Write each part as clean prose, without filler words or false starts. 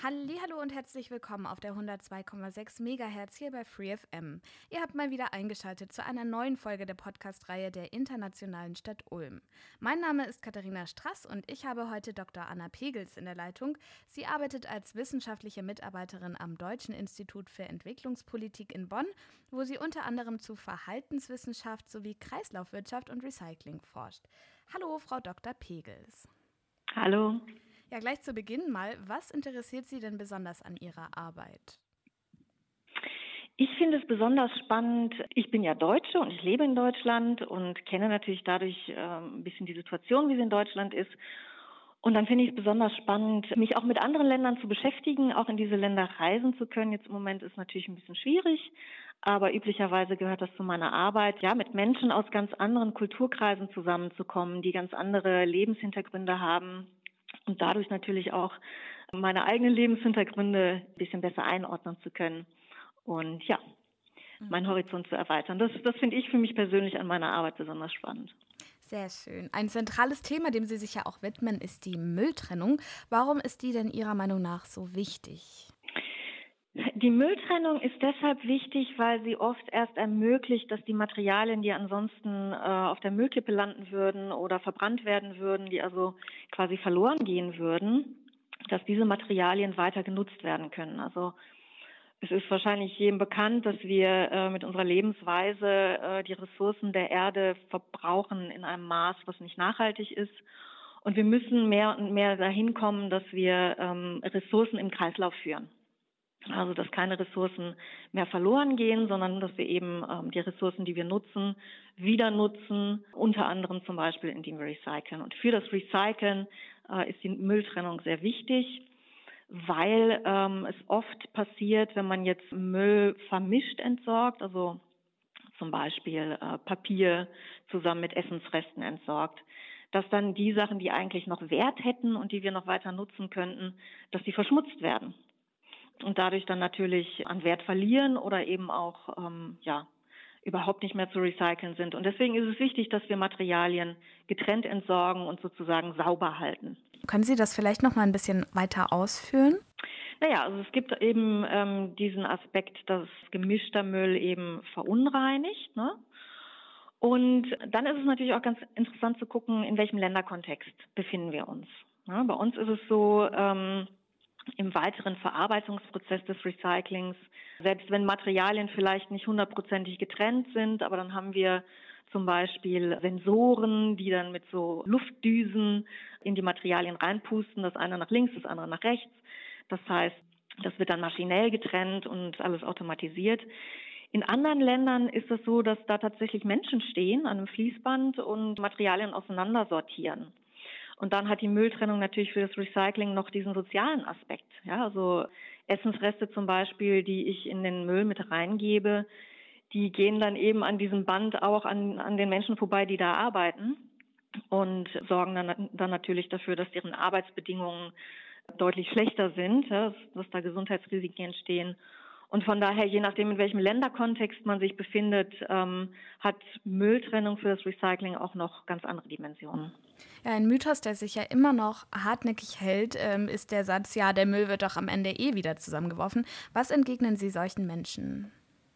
Hallihallo und herzlich willkommen auf der 102,6 Megahertz hier bei FreeFM. Ihr habt mal wieder eingeschaltet zu einer neuen Folge der Podcast-Reihe der Internationalen Stadt Ulm. Mein Name ist Katharina Strass und ich habe heute Dr. Anna Pegels in der Leitung. Sie arbeitet als wissenschaftliche Mitarbeiterin am Deutschen Institut für Entwicklungspolitik in Bonn, wo sie unter anderem zu Verhaltenswissenschaft sowie Kreislaufwirtschaft und Recycling forscht. Hallo, Frau Dr. Pegels. Hallo. Ja, gleich zu Beginn mal, was interessiert Sie denn besonders an Ihrer Arbeit? Ich finde es besonders spannend. Ich bin ja Deutsche und ich lebe in Deutschland und kenne natürlich dadurch ein bisschen die Situation, wie sie in Deutschland ist. Und dann finde ich es besonders spannend, mich auch mit anderen Ländern zu beschäftigen, auch in diese Länder reisen zu können. Jetzt im Moment ist natürlich ein bisschen schwierig, aber üblicherweise gehört das zu meiner Arbeit, ja, mit Menschen aus ganz anderen Kulturkreisen zusammenzukommen, die ganz andere Lebenshintergründe haben und dadurch natürlich auch meine eigenen Lebenshintergründe ein bisschen besser einordnen zu können und ja, meinen Horizont zu erweitern. Das finde ich für mich persönlich an meiner Arbeit besonders spannend. Sehr schön. Ein zentrales Thema, dem Sie sich ja auch widmen, ist die Mülltrennung. Warum ist die denn Ihrer Meinung nach so wichtig? Die Mülltrennung ist deshalb wichtig, weil sie oft erst ermöglicht, dass die Materialien, die ansonsten auf der Müllkippe landen würden oder verbrannt werden würden, die also quasi verloren gehen würden, dass diese Materialien weiter genutzt werden können. Also es ist wahrscheinlich jedem bekannt, dass wir mit unserer Lebensweise die Ressourcen der Erde verbrauchen in einem Maß, was nicht nachhaltig ist. Und wir müssen mehr und mehr dahin kommen, dass wir Ressourcen im Kreislauf führen. Also dass keine Ressourcen mehr verloren gehen, sondern dass wir eben die Ressourcen, die wir nutzen, wieder nutzen, unter anderem zum Beispiel, indem wir recyceln. Und für das Recyceln ist die Mülltrennung sehr wichtig, weil es oft passiert, wenn man jetzt Müll vermischt entsorgt, also zum Beispiel Papier zusammen mit Essensresten entsorgt, dass dann die Sachen, die eigentlich noch Wert hätten und die wir noch weiter nutzen könnten, dass die verschmutzt werden und dadurch dann natürlich an Wert verlieren oder eben auch überhaupt nicht mehr zu recyceln sind. Und deswegen ist es wichtig, dass wir Materialien getrennt entsorgen und sozusagen sauber halten. Können Sie das vielleicht noch mal ein bisschen weiter ausführen? Naja, also es gibt eben diesen Aspekt, dass gemischter Müll eben verunreinigt, ne? Und dann ist es natürlich auch ganz interessant zu gucken, in welchem Länderkontext befinden wir uns. Ja, bei uns ist es so, im weiteren Verarbeitungsprozess des Recyclings, selbst wenn Materialien vielleicht nicht 100%ig getrennt sind, aber dann haben wir zum Beispiel Sensoren, die dann mit so Luftdüsen in die Materialien reinpusten, das eine nach links, das andere nach rechts. Das heißt, das wird dann maschinell getrennt und alles automatisiert. In anderen Ländern ist es so, dass da tatsächlich Menschen stehen an einem Fließband und Materialien auseinandersortieren. Und dann hat die Mülltrennung natürlich für das Recycling noch diesen sozialen Aspekt. Ja, also Essensreste zum Beispiel, die ich in den Müll mit reingebe, die gehen dann eben an diesem Band auch an den Menschen vorbei, die da arbeiten und sorgen dann natürlich dafür, dass deren Arbeitsbedingungen deutlich schlechter sind, ja, dass da Gesundheitsrisiken entstehen. Und von daher, je nachdem, in welchem Länderkontext man sich befindet, hat Mülltrennung für das Recycling auch noch ganz andere Dimensionen. Ja, ein Mythos, der sich ja immer noch hartnäckig hält, ist der Satz, ja, der Müll wird doch am Ende eh wieder zusammengeworfen. Was entgegnen Sie solchen Menschen?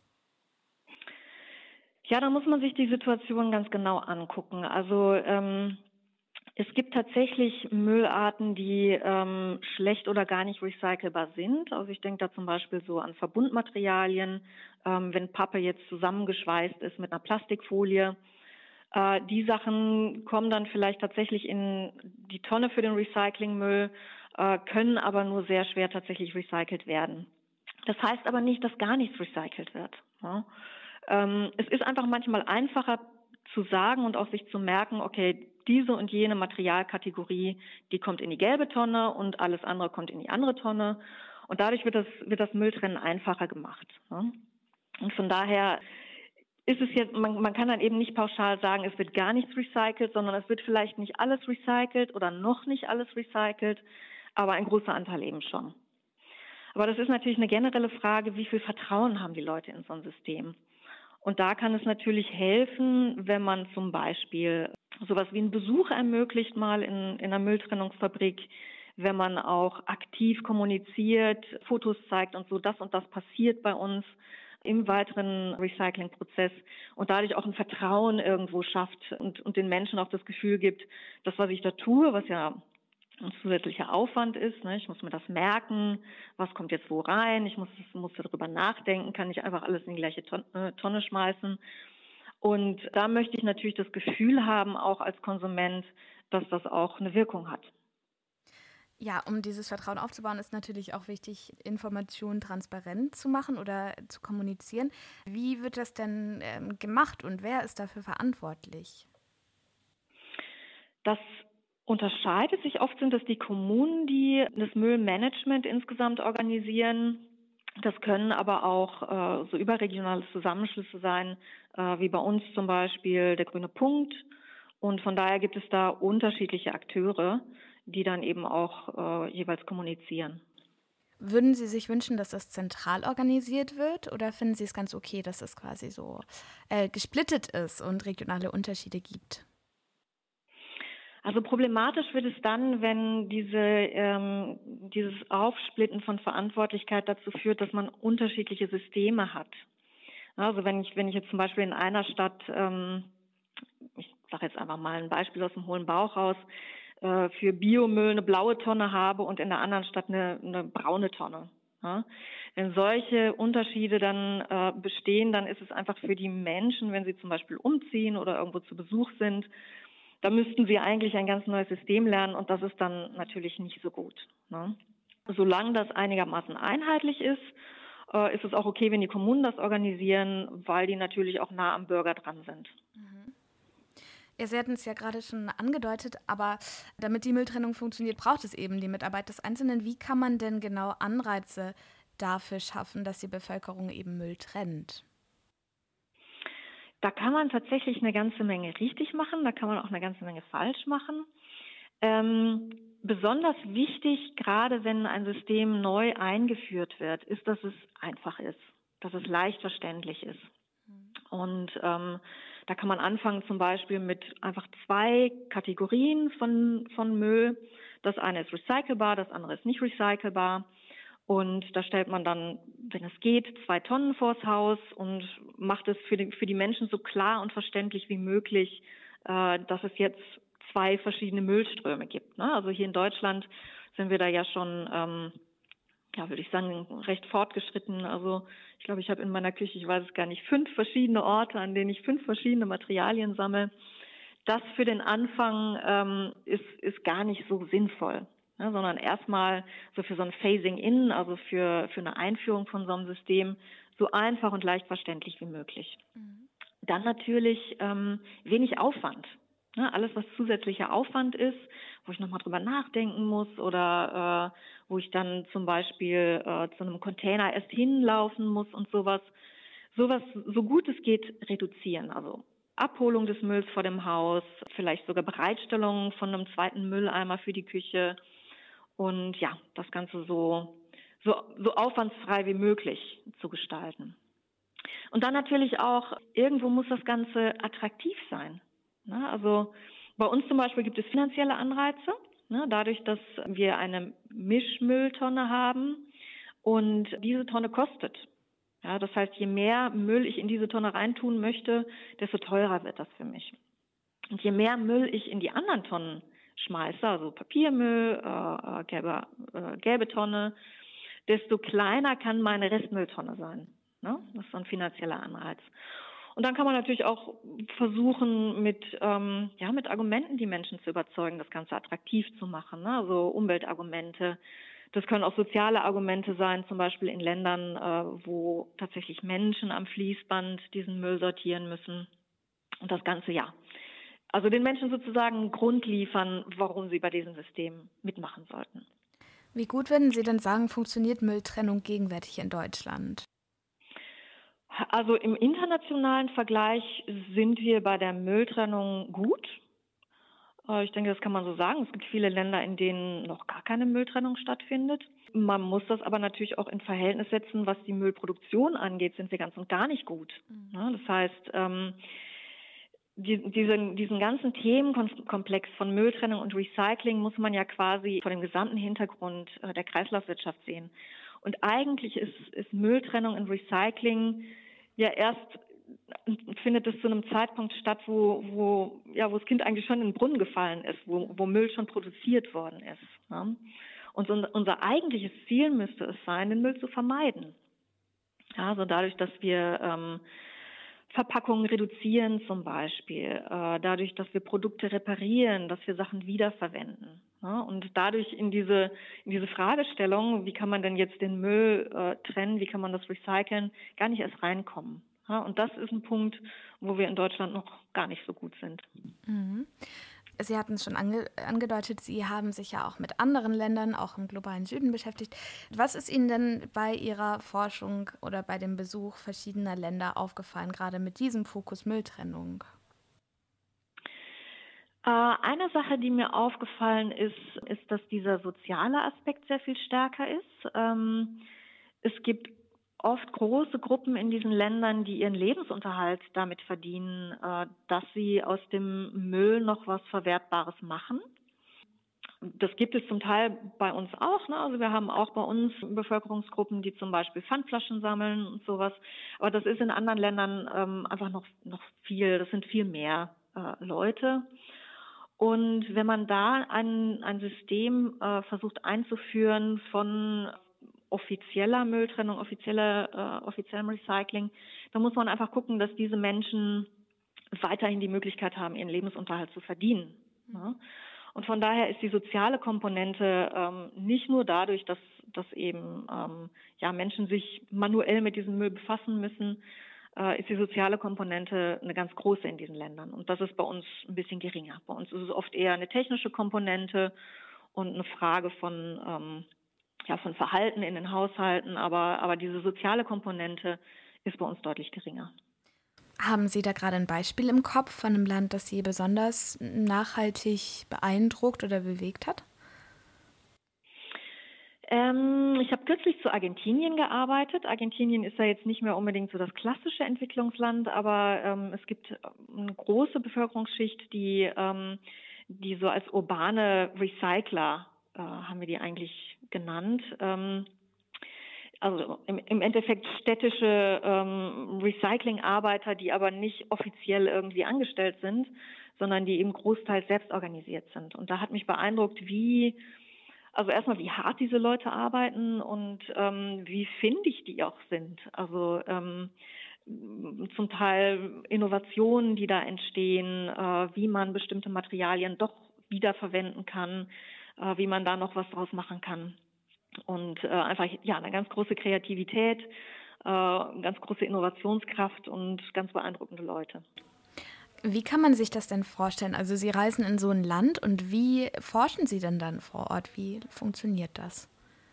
Ja, da muss man sich die Situation ganz genau angucken. Also es gibt tatsächlich Müllarten, die schlecht oder gar nicht recycelbar sind. Also ich denke da zum Beispiel so an Verbundmaterialien, wenn Pappe jetzt zusammengeschweißt ist mit einer Plastikfolie. Die Sachen kommen dann vielleicht tatsächlich in die Tonne für den Recyclingmüll, können aber nur sehr schwer tatsächlich recycelt werden. Das heißt aber nicht, dass gar nichts recycelt wird. Ja. Es ist einfach manchmal einfacher zu sagen und auch sich zu merken, okay, diese und jene Materialkategorie, die kommt in die gelbe Tonne und alles andere kommt in die andere Tonne. Und dadurch wird das Mülltrennen einfacher gemacht. Ja. Und von daher ist es jetzt, man kann dann eben nicht pauschal sagen, es wird gar nichts recycelt, sondern es wird vielleicht nicht alles recycelt oder noch nicht alles recycelt, aber ein großer Anteil eben schon. Aber das ist natürlich eine generelle Frage, wie viel Vertrauen haben die Leute in so ein System? Und da kann es natürlich helfen, wenn man zum Beispiel sowas wie einen Besuch ermöglicht, mal in einer Mülltrennungsfabrik, wenn man auch aktiv kommuniziert, Fotos zeigt und das passiert bei uns im weiteren Recyclingprozess und dadurch auch ein Vertrauen irgendwo schafft und den Menschen auch das Gefühl gibt, das, was ich da tue, was ja ein zusätzlicher Aufwand ist, ne? Ich muss mir das merken, was kommt jetzt wo rein, ich muss darüber nachdenken, kann nicht einfach alles in die gleiche Tonne schmeißen. Und da möchte ich natürlich das Gefühl haben, auch als Konsument, dass das auch eine Wirkung hat. Ja, um dieses Vertrauen aufzubauen, ist natürlich auch wichtig, Informationen transparent zu machen oder zu kommunizieren. Wie wird das denn gemacht und wer ist dafür verantwortlich? Das unterscheidet sich oft, sind es die Kommunen, die das Müllmanagement insgesamt organisieren. Das können aber auch so überregionale Zusammenschlüsse sein, wie bei uns zum Beispiel der Grüne Punkt. Und von daher gibt es da unterschiedliche Akteure, die dann eben auch jeweils kommunizieren. Würden Sie sich wünschen, dass das zentral organisiert wird oder finden Sie es ganz okay, dass es quasi so gesplittet ist und regionale Unterschiede gibt? Also problematisch wird es dann, wenn dieses Aufsplitten von Verantwortlichkeit dazu führt, dass man unterschiedliche Systeme hat. Also wenn ich jetzt zum Beispiel in einer Stadt, ich sage jetzt einfach mal ein Beispiel aus dem hohlen Bauch raus, für Biomüll eine blaue Tonne habe und in der anderen Stadt eine braune Tonne. Ja? Wenn solche Unterschiede dann bestehen, dann ist es einfach für die Menschen, wenn sie zum Beispiel umziehen oder irgendwo zu Besuch sind, da müssten sie eigentlich ein ganz neues System lernen und das ist dann natürlich nicht so gut. Ne? Solange das einigermaßen einheitlich ist, ist es auch okay, wenn die Kommunen das organisieren, weil die natürlich auch nah am Bürger dran sind. Ja, Sie hatten es ja gerade schon angedeutet, aber damit die Mülltrennung funktioniert, braucht es eben die Mitarbeit des Einzelnen. Wie kann man denn genau Anreize dafür schaffen, dass die Bevölkerung eben Müll trennt? Da kann man tatsächlich eine ganze Menge richtig machen, da kann man auch eine ganze Menge falsch machen. Besonders wichtig, gerade wenn ein System neu eingeführt wird, ist, dass es einfach ist, dass es leicht verständlich ist. Und da kann man anfangen zum Beispiel mit einfach 2 Kategorien von Müll. Das eine ist recycelbar, das andere ist nicht recycelbar. Und da stellt man dann, wenn es geht, 2 Tonnen vors Haus und macht es für die Menschen so klar und verständlich wie möglich, dass es jetzt 2 verschiedene Müllströme gibt. Ne? Also hier in Deutschland sind wir da ja schon, würde ich sagen, recht fortgeschritten. Also ich glaube, ich habe in meiner Küche, ich weiß es gar nicht, 5 verschiedene Orte, an denen ich 5 verschiedene Materialien sammle. Das für den Anfang ist gar nicht so sinnvoll. Ja, sondern erstmal so für so ein Phasing-in, also für eine Einführung von so einem System, so einfach und leicht verständlich wie möglich. Dann natürlich wenig Aufwand. Ne? Alles, was zusätzlicher Aufwand ist, wo ich nochmal drüber nachdenken muss oder wo ich dann zum Beispiel zu einem Container erst hinlaufen muss und sowas so gut es geht reduzieren. Also Abholung des Mülls vor dem Haus, vielleicht sogar Bereitstellung von einem zweiten Mülleimer für die Küche. Und ja, das Ganze so aufwandsfrei wie möglich zu gestalten. Und dann natürlich auch, irgendwo muss das Ganze attraktiv sein. Ne? Also bei uns zum Beispiel gibt es finanzielle Anreize, ne? Dadurch, dass wir eine Mischmülltonne haben und diese Tonne kostet. Ja, das heißt, je mehr Müll ich in diese Tonne reintun möchte, desto teurer wird das für mich. Und je mehr Müll ich in die anderen Tonnen schmeiße, also Papiermüll, gelbe Tonne, desto kleiner kann meine Restmülltonne sein. Ne? Das ist so ein finanzieller Anreiz. Und dann kann man natürlich auch versuchen, mit Argumenten die Menschen zu überzeugen, das Ganze attraktiv zu machen. Ne? Also Umweltargumente. Das können auch soziale Argumente sein, zum Beispiel in Ländern, wo tatsächlich Menschen am Fließband diesen Müll sortieren müssen. Und das Ganze, ja. Also den Menschen sozusagen einen Grund liefern, warum sie bei diesem System mitmachen sollten. Wie gut würden Sie denn sagen, funktioniert Mülltrennung gegenwärtig in Deutschland? Also im internationalen Vergleich sind wir bei der Mülltrennung gut. Ich denke, das kann man so sagen. Es gibt viele Länder, in denen noch gar keine Mülltrennung stattfindet. Man muss das aber natürlich auch in Verhältnis setzen, was die Müllproduktion angeht, sind wir ganz und gar nicht gut. Das heißt, diesen ganzen Themenkomplex von Mülltrennung und Recycling muss man ja quasi vor dem gesamten Hintergrund der Kreislaufwirtschaft sehen. Und eigentlich ist Mülltrennung und Recycling ja erst findet es zu einem Zeitpunkt statt, wo das Kind eigentlich schon in den Brunnen gefallen ist, wo Müll schon produziert worden ist. Ne? Und unser eigentliches Ziel müsste es sein, den Müll zu vermeiden. Ja, also dadurch, dass wir Verpackungen reduzieren zum Beispiel, dadurch, dass wir Produkte reparieren, dass wir Sachen wiederverwenden. Ja, und dadurch in diese Fragestellung, wie kann man denn jetzt den Müll trennen, wie kann man das recyceln, gar nicht erst reinkommen. Ja, und das ist ein Punkt, wo wir in Deutschland noch gar nicht so gut sind. Mhm. Sie hatten es schon angedeutet, Sie haben sich ja auch mit anderen Ländern, auch im globalen Süden beschäftigt. Was ist Ihnen denn bei Ihrer Forschung oder bei dem Besuch verschiedener Länder aufgefallen, gerade mit diesem Fokus Mülltrennung? Eine Sache, die mir aufgefallen ist, dass dieser soziale Aspekt sehr viel stärker ist. Es gibt oft große Gruppen in diesen Ländern, die ihren Lebensunterhalt damit verdienen, dass sie aus dem Müll noch was Verwertbares machen. Das gibt es zum Teil bei uns auch. Ne? Also wir haben auch bei uns Bevölkerungsgruppen, die zum Beispiel Pfandflaschen sammeln und sowas. Aber das ist in anderen Ländern einfach noch viel, das sind viel mehr Leute. Und wenn man da ein System versucht einzuführen von offizieller Mülltrennung, offiziellem Recycling, dann muss man einfach gucken, dass diese Menschen weiterhin die Möglichkeit haben, ihren Lebensunterhalt zu verdienen. Ja? Und von daher ist die soziale Komponente nicht nur dadurch, dass eben Menschen sich manuell mit diesem Müll befassen müssen, ist die soziale Komponente eine ganz große in diesen Ländern. Und das ist bei uns ein bisschen geringer. Bei uns ist es oft eher eine technische Komponente und eine Frage von Verhalten in den Haushalten. Aber diese soziale Komponente ist bei uns deutlich geringer. Haben Sie da gerade ein Beispiel im Kopf von einem Land, das Sie besonders nachhaltig beeindruckt oder bewegt hat? Ich habe kürzlich zu Argentinien gearbeitet. Argentinien ist ja jetzt nicht mehr unbedingt so das klassische Entwicklungsland, aber es gibt eine große Bevölkerungsschicht, die so als urbane Recycler, haben wir die eigentlich genannt, also im Endeffekt städtische Recyclingarbeiter, die aber nicht offiziell irgendwie angestellt sind, sondern die eben großteils selbst organisiert sind. Und da hat mich beeindruckt, also erstmal, wie hart diese Leute arbeiten und wie findig die auch sind. Also zum Teil Innovationen, die da entstehen, wie man bestimmte Materialien doch wiederverwenden kann, wie man da noch was draus machen kann. Und einfach eine ganz große Kreativität, ganz große Innovationskraft und ganz beeindruckende Leute. Wie kann man sich das denn vorstellen? Also Sie reisen in so ein Land und wie forschen Sie denn dann vor Ort? Wie funktioniert das?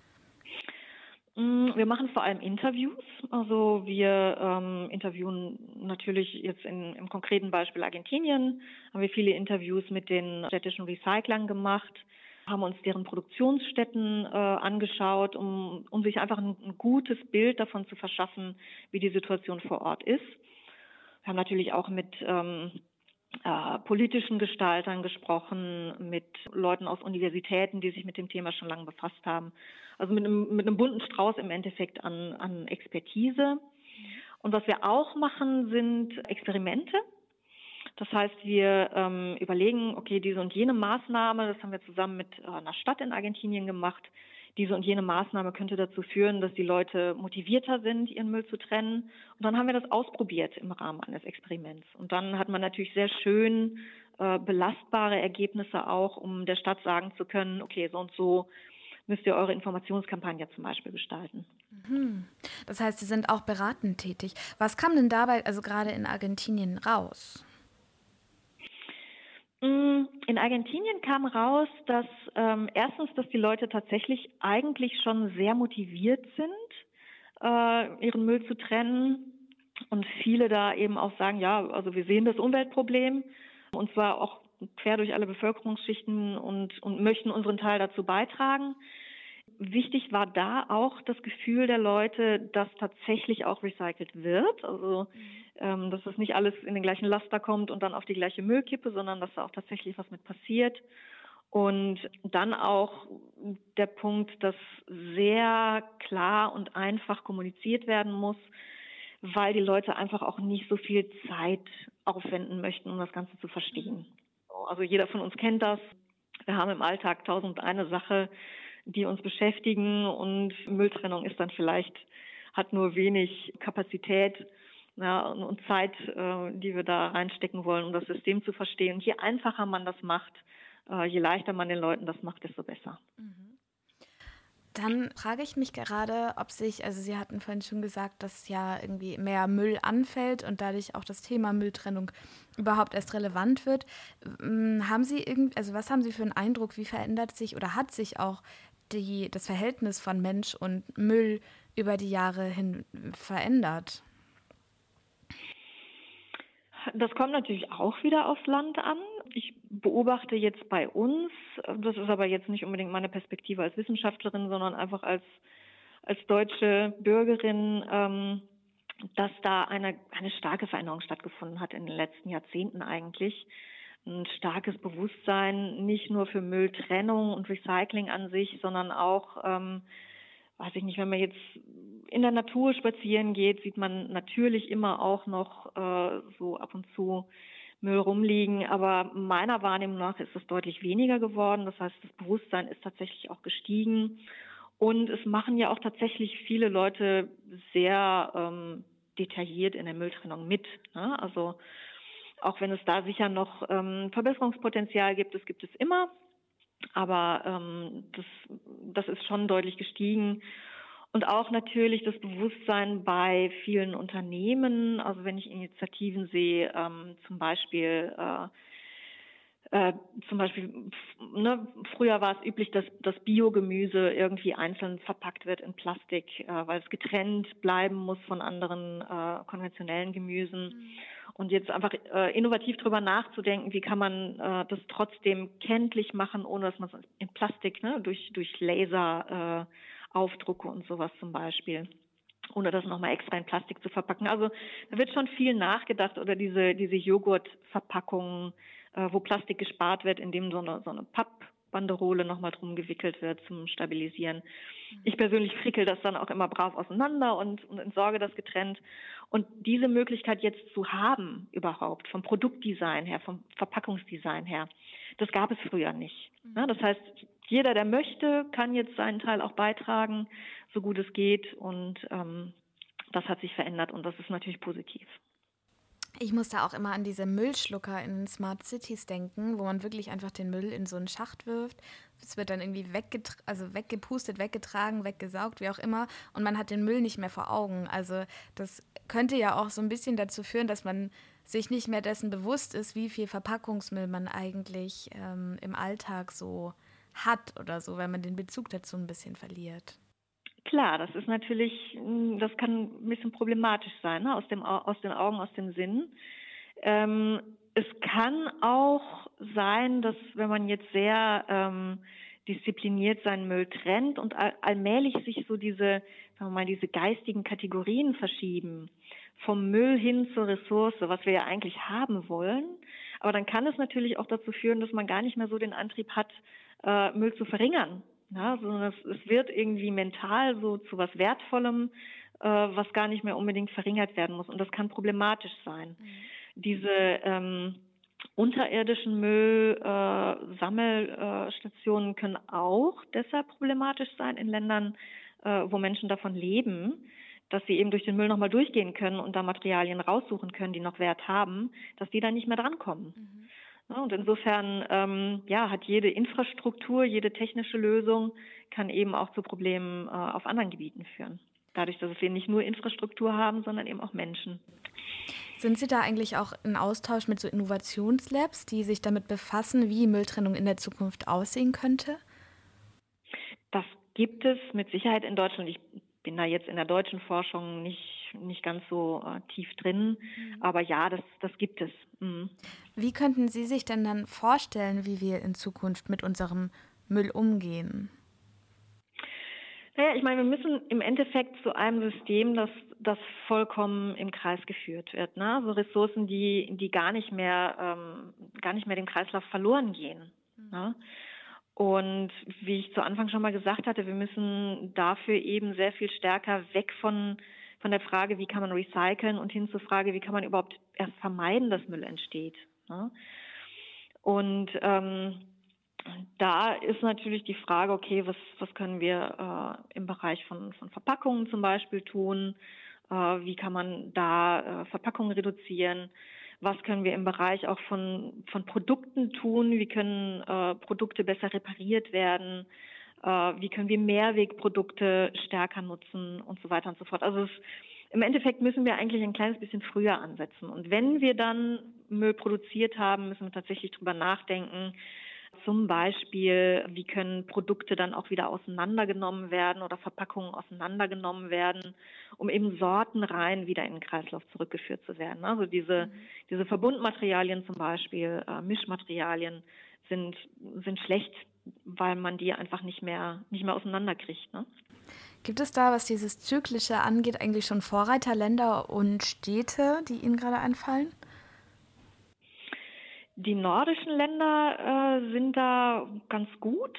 Wir machen vor allem Interviews. Also wir interviewen natürlich jetzt im konkreten Beispiel Argentinien, haben wir viele Interviews mit den städtischen Recyclern gemacht, haben uns deren Produktionsstätten angeschaut, um sich einfach ein gutes Bild davon zu verschaffen, wie die Situation vor Ort ist. Wir haben natürlich auch mit politischen Gestaltern gesprochen, mit Leuten aus Universitäten, die sich mit dem Thema schon lange befasst haben. Also mit einem bunten Strauß im Endeffekt an Expertise. Und was wir auch machen, sind Experimente. Das heißt, wir überlegen, okay, diese und jene Maßnahme, das haben wir zusammen mit einer Stadt in Argentinien gemacht, diese und jene Maßnahme könnte dazu führen, dass die Leute motivierter sind, ihren Müll zu trennen. Und dann haben wir das ausprobiert im Rahmen eines Experiments. Und dann hat man natürlich sehr schön belastbare Ergebnisse auch, um der Stadt sagen zu können, okay, so und so müsst ihr eure Informationskampagne zum Beispiel gestalten. Das heißt, Sie sind auch beratend tätig. Was kam denn dabei, also gerade in Argentinien, raus? In Argentinien kam raus, dass erstens, dass die Leute tatsächlich eigentlich schon sehr motiviert sind, ihren Müll zu trennen. Und viele da eben auch sagen, ja, also wir sehen das Umweltproblem und zwar auch quer durch alle Bevölkerungsschichten und möchten unseren Teil dazu beitragen. Wichtig war da auch das Gefühl der Leute, dass tatsächlich auch recycelt wird. Also dass das nicht alles in den gleichen Laster kommt und dann auf die gleiche Müllkippe, sondern dass da auch tatsächlich was mit passiert. Und dann auch der Punkt, dass sehr klar und einfach kommuniziert werden muss, weil die Leute einfach auch nicht so viel Zeit aufwenden möchten, um das Ganze zu verstehen. Also jeder von uns kennt das. Wir haben im Alltag 1001 Sache, die uns beschäftigen, und Mülltrennung ist dann vielleicht, hat nur wenig Kapazität, ja, und Zeit, die wir da reinstecken wollen, um das System zu verstehen. Und je einfacher man das macht, je leichter man den Leuten das macht, desto besser. Dann frage ich mich gerade, ob sich, also Sie hatten vorhin schon gesagt, dass ja irgendwie mehr Müll anfällt und dadurch auch das Thema Mülltrennung überhaupt erst relevant wird. Haben Sie was haben Sie für einen Eindruck, wie verändert sich oder hat sich auch das Verhältnis von Mensch und Müll über die Jahre hin verändert? Das kommt natürlich auch wieder aufs Land an. Ich beobachte jetzt bei uns, das ist aber jetzt nicht unbedingt meine Perspektive als Wissenschaftlerin, sondern einfach als deutsche Bürgerin, dass da eine starke Veränderung stattgefunden hat in den letzten Jahrzehnten eigentlich. Ein starkes Bewusstsein, nicht nur für Mülltrennung und Recycling an sich, sondern auch, weiß ich nicht, wenn man jetzt in der Natur spazieren geht, sieht man natürlich immer auch noch so ab und zu Müll rumliegen. Aber meiner Wahrnehmung nach ist es deutlich weniger geworden. Das heißt, das Bewusstsein ist tatsächlich auch gestiegen. Und es machen ja auch tatsächlich viele Leute sehr detailliert in der Mülltrennung mit, ne? Also auch wenn es da sicher noch Verbesserungspotenzial gibt, das gibt es immer. Aber das ist schon deutlich gestiegen. Und auch natürlich das Bewusstsein bei vielen Unternehmen. Also wenn ich Initiativen sehe, zum Beispiel, früher war es üblich, dass das Biogemüse irgendwie einzeln verpackt wird in Plastik, weil es getrennt bleiben muss von anderen konventionellen Gemüsen. Und jetzt einfach innovativ drüber nachzudenken, wie kann man das trotzdem kenntlich machen, ohne dass man es in Plastik, ne, durch Laser Aufdrucke und sowas zum Beispiel, ohne das nochmal extra in Plastik zu verpacken. Also da wird schon viel nachgedacht, oder diese Joghurtverpackungen, wo Plastik gespart wird, indem so eine Pappbanderole nochmal drum gewickelt wird zum Stabilisieren. Ich persönlich frickel das dann auch immer brav auseinander und entsorge das getrennt. Und diese Möglichkeit jetzt zu haben überhaupt, vom Produktdesign her, vom Verpackungsdesign her, das gab es früher nicht. Ja, das heißt, jeder, der möchte, kann jetzt seinen Teil auch beitragen, so gut es geht. Und das hat sich verändert, und das ist natürlich positiv. Ich muss da auch immer an diese Müllschlucker in Smart Cities denken, wo man wirklich einfach den Müll in so einen Schacht wirft. Es wird dann irgendwie weggepustet, weggetragen, weggesaugt, wie auch immer. Und man hat den Müll nicht mehr vor Augen. Also das könnte ja auch so ein bisschen dazu führen, dass man sich nicht mehr dessen bewusst ist, wie viel Verpackungsmüll man eigentlich im Alltag so hat oder so, weil man den Bezug dazu ein bisschen verliert. Klar, das ist natürlich, das kann ein bisschen problematisch sein, ne? Aus den Augen, aus dem Sinn. Es kann auch sein, dass wenn man jetzt sehr diszipliniert seinen Müll trennt und allmählich sich so diese geistigen Kategorien verschieben, vom Müll hin zur Ressource, was wir ja eigentlich haben wollen. Aber dann kann es natürlich auch dazu führen, dass man gar nicht mehr so den Antrieb hat, Müll zu verringern. Ja, sondern es wird irgendwie mental so zu was Wertvollem, was gar nicht mehr unbedingt verringert werden muss. Und das kann problematisch sein. Diese unterirdischen Müllsammelstationen können auch deshalb problematisch sein in Ländern, wo Menschen davon leben, dass sie eben durch den Müll nochmal durchgehen können und da Materialien raussuchen können, die noch Wert haben, dass die dann nicht mehr drankommen. Ja, und insofern hat jede Infrastruktur, jede technische Lösung kann eben auch zu Problemen auf anderen Gebieten führen. Dadurch, dass wir nicht nur Infrastruktur haben, sondern eben auch Menschen. Sind Sie da eigentlich auch in Austausch mit so Innovationslabs, die sich damit befassen, wie Mülltrennung in der Zukunft aussehen könnte? Das gibt es mit Sicherheit in Deutschland. Ich bin da jetzt in der deutschen Forschung nicht ganz so tief drin, aber ja, das gibt es. Wie könnten Sie sich denn dann vorstellen, wie wir in Zukunft mit unserem Müll umgehen? Naja, ich meine, wir müssen im Endeffekt zu einem System, das vollkommen im Kreis geführt wird, ne? So Ressourcen, die gar nicht mehr dem Kreislauf verloren gehen, ne? Und wie ich zu Anfang schon mal gesagt hatte, wir müssen dafür eben sehr viel stärker weg von der Frage, wie kann man recyceln und hin zur Frage, wie kann man überhaupt erst vermeiden, dass Müll entsteht, ne? Und da ist natürlich die Frage, okay, was können wir im Bereich von Verpackungen zum Beispiel tun? Wie kann man da Verpackungen reduzieren? Was können wir im Bereich auch von Produkten tun? Wie können Produkte besser repariert werden? Wie können wir Mehrwegprodukte stärker nutzen und so weiter und so fort. Also im Endeffekt müssen wir eigentlich ein kleines bisschen früher ansetzen. Und wenn wir dann Müll produziert haben, müssen wir tatsächlich drüber nachdenken, zum Beispiel, wie können Produkte dann auch wieder auseinandergenommen werden oder Verpackungen auseinandergenommen werden, um eben sortenrein wieder in den Kreislauf zurückgeführt zu werden. Also diese Verbundmaterialien zum Beispiel, Mischmaterialien sind schlecht, weil man die einfach nicht mehr auseinanderkriegt, ne? Gibt es da, was dieses Zyklische angeht, eigentlich schon Vorreiterländer und Städte, die Ihnen gerade einfallen? Die nordischen Länder sind da ganz gut.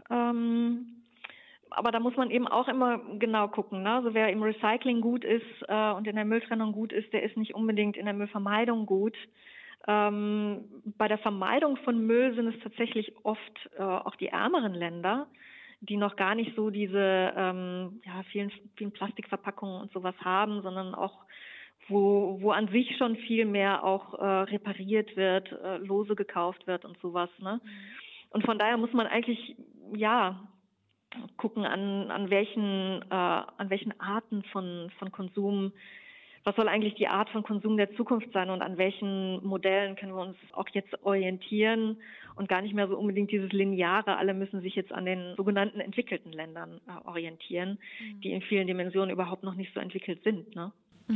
Aber da muss man eben auch immer genau gucken, ne? Also wer im Recycling gut ist und in der Mülltrennung gut ist, der ist nicht unbedingt in der Müllvermeidung gut. Bei der Vermeidung von Müll sind es tatsächlich oft auch die ärmeren Länder, die noch gar nicht so diese vielen Plastikverpackungen und sowas haben, sondern auch wo an sich schon viel mehr auch repariert wird, lose gekauft wird und sowas, ne? Und von daher muss man eigentlich gucken, an welchen Arten von Konsum, was soll eigentlich die Art von Konsum der Zukunft sein und an welchen Modellen können wir uns auch jetzt orientieren und gar nicht mehr so unbedingt dieses Lineare, alle müssen sich jetzt an den sogenannten entwickelten Ländern orientieren, die in vielen Dimensionen überhaupt noch nicht so entwickelt sind, ne?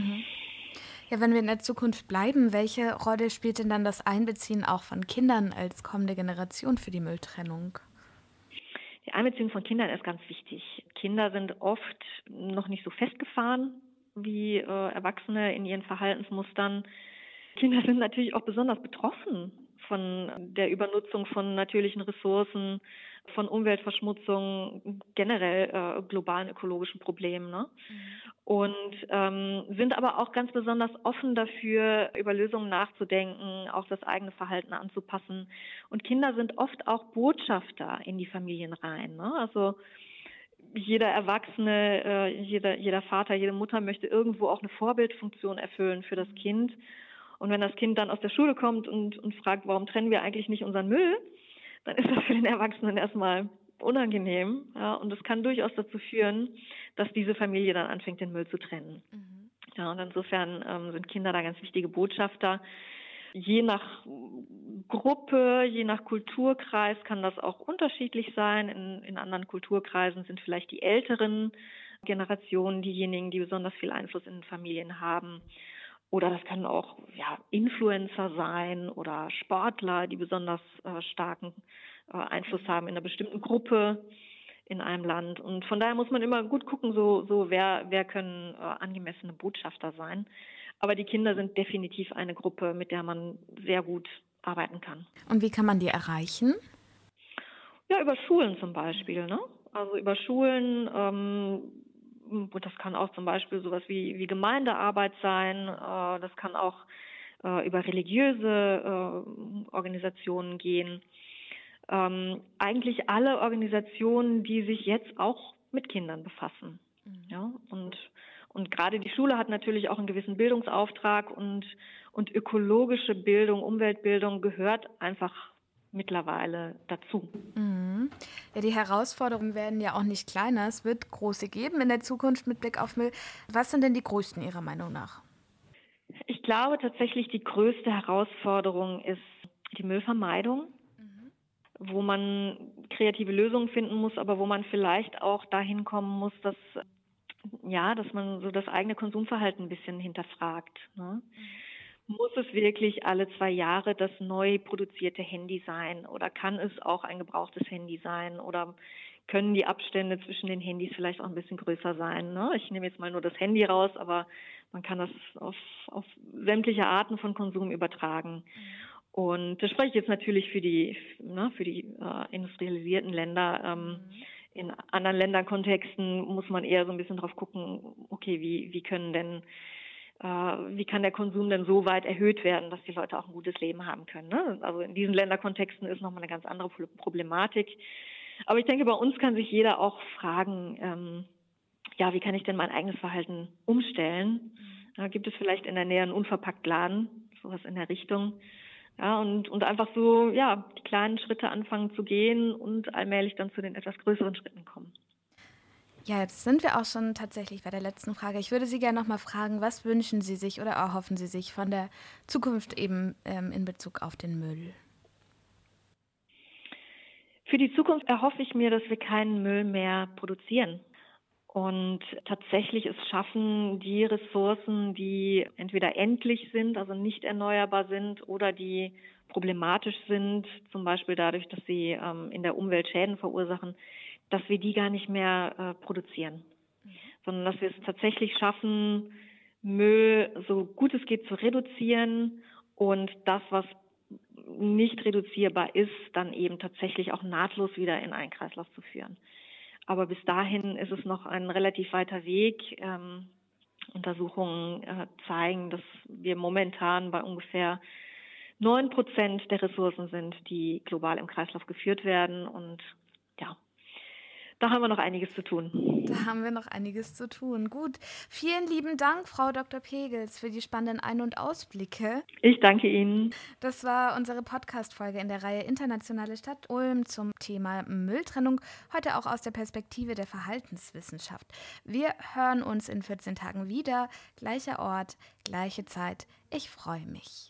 Ja, wenn wir in der Zukunft bleiben, welche Rolle spielt denn dann das Einbeziehen auch von Kindern als kommende Generation für die Mülltrennung? Die Einbeziehung von Kindern ist ganz wichtig. Kinder sind oft noch nicht so festgefahren wie Erwachsene in ihren Verhaltensmustern. Kinder sind natürlich auch besonders betroffen von der Übernutzung von natürlichen Ressourcen, von Umweltverschmutzung, generell globalen ökologischen Problemen, ne? Und sind aber auch ganz besonders offen dafür, über Lösungen nachzudenken, auch das eigene Verhalten anzupassen. Und Kinder sind oft auch Botschafter in die Familien rein, ne? Also jeder Erwachsene, jeder Vater, jede Mutter möchte irgendwo auch eine Vorbildfunktion erfüllen für das Kind. Und wenn das Kind dann aus der Schule kommt und fragt, warum trennen wir eigentlich nicht unseren Müll, dann ist das für den Erwachsenen erstmal unangenehm. Ja, und das kann durchaus dazu führen, dass diese Familie dann anfängt, den Müll zu trennen. Ja, und insofern sind Kinder da ganz wichtige Botschafter. Je nach Gruppe, je nach Kulturkreis kann das auch unterschiedlich sein. In anderen Kulturkreisen sind vielleicht die älteren Generationen diejenigen, die besonders viel Einfluss in den Familien haben. Oder das können auch Influencer sein oder Sportler, die besonders starken Einfluss haben in einer bestimmten Gruppe in einem Land. Und von daher muss man immer gut gucken, wer können angemessene Botschafter sein. Aber die Kinder sind definitiv eine Gruppe, mit der man sehr gut arbeiten kann. Und wie kann man die erreichen? Ja, über Schulen zum Beispiel, ne? Also über Schulen, das kann auch zum Beispiel sowas wie Gemeindearbeit sein, das kann auch über religiöse Organisationen gehen. Eigentlich alle Organisationen, die sich jetzt auch mit Kindern befassen. Ja, und gerade die Schule hat natürlich auch einen gewissen Bildungsauftrag und ökologische Bildung, Umweltbildung gehört einfach mittlerweile dazu. Ja, die Herausforderungen werden ja auch nicht kleiner. Es wird große geben in der Zukunft mit Blick auf Müll. Was sind denn die größten Ihrer Meinung nach? Ich glaube tatsächlich, die größte Herausforderung ist die Müllvermeidung, wo man kreative Lösungen finden muss, aber wo man vielleicht auch dahin kommen muss, dass man so das eigene Konsumverhalten ein bisschen hinterfragt, ne? Muss es wirklich alle 2 Jahre das neu produzierte Handy sein oder kann es auch ein gebrauchtes Handy sein oder können die Abstände zwischen den Handys vielleicht auch ein bisschen größer sein, ne? Ich nehme jetzt mal nur das Handy raus, aber man kann das auf sämtliche Arten von Konsum übertragen. Und das spreche ich jetzt natürlich für die industrialisierten Länder. In anderen Länderkontexten muss man eher so ein bisschen drauf gucken, okay, wie kann der Konsum denn so weit erhöht werden, dass die Leute auch ein gutes Leben haben können, ne? Also in diesen Länderkontexten ist nochmal eine ganz andere Problematik. Aber ich denke, bei uns kann sich jeder auch fragen, wie kann ich denn mein eigenes Verhalten umstellen? Gibt es vielleicht in der Nähe einen Unverpacktladen, sowas in der Richtung? Ja, und einfach so, die kleinen Schritte anfangen zu gehen und allmählich dann zu den etwas größeren Schritten kommen. Ja, jetzt sind wir auch schon tatsächlich bei der letzten Frage. Ich würde Sie gerne noch mal fragen, was wünschen Sie sich oder erhoffen Sie sich von der Zukunft eben in Bezug auf den Müll? Für die Zukunft erhoffe ich mir, dass wir keinen Müll mehr produzieren und tatsächlich es schaffen, die Ressourcen, die entweder endlich sind, also nicht erneuerbar sind, oder die problematisch sind, zum Beispiel dadurch, dass sie in der Umwelt Schäden verursachen, dass wir die gar nicht mehr produzieren, sondern dass wir es tatsächlich schaffen, Müll so gut es geht zu reduzieren und das, was nicht reduzierbar ist, dann eben tatsächlich auch nahtlos wieder in einen Kreislauf zu führen. Aber bis dahin ist es noch ein relativ weiter Weg. Untersuchungen zeigen, dass wir momentan bei ungefähr 9% der Ressourcen sind, die global im Kreislauf geführt werden. Und da haben wir noch einiges zu tun. Gut, vielen lieben Dank, Frau Dr. Pegels, für die spannenden Ein- und Ausblicke. Ich danke Ihnen. Das war unsere Podcast-Folge in der Reihe Internationale Stadt Ulm zum Thema Mülltrennung, heute auch aus der Perspektive der Verhaltenswissenschaft. Wir hören uns in 14 Tagen wieder, gleicher Ort, gleiche Zeit. Ich freue mich.